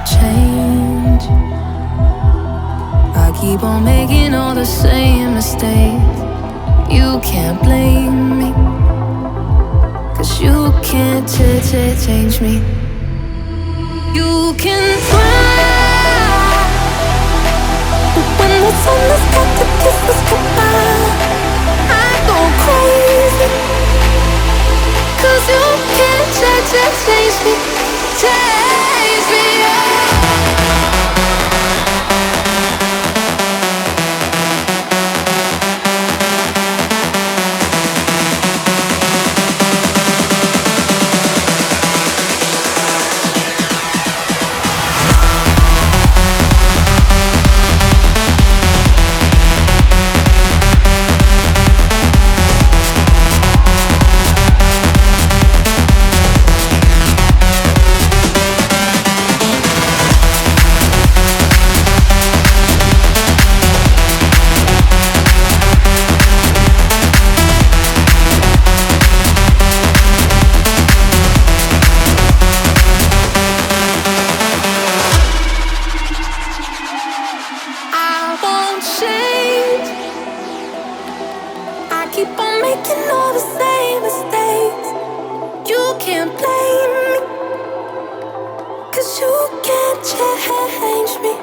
change. I keep on making all the same mistakes. You can't blame me, 'cause you can't change me. You can try, but when the sun has got to kiss us goodbye, I go crazy, 'cause you can't change me. Change me, keep on making all the same mistakes. You can't blame me, 'cause you can't change me.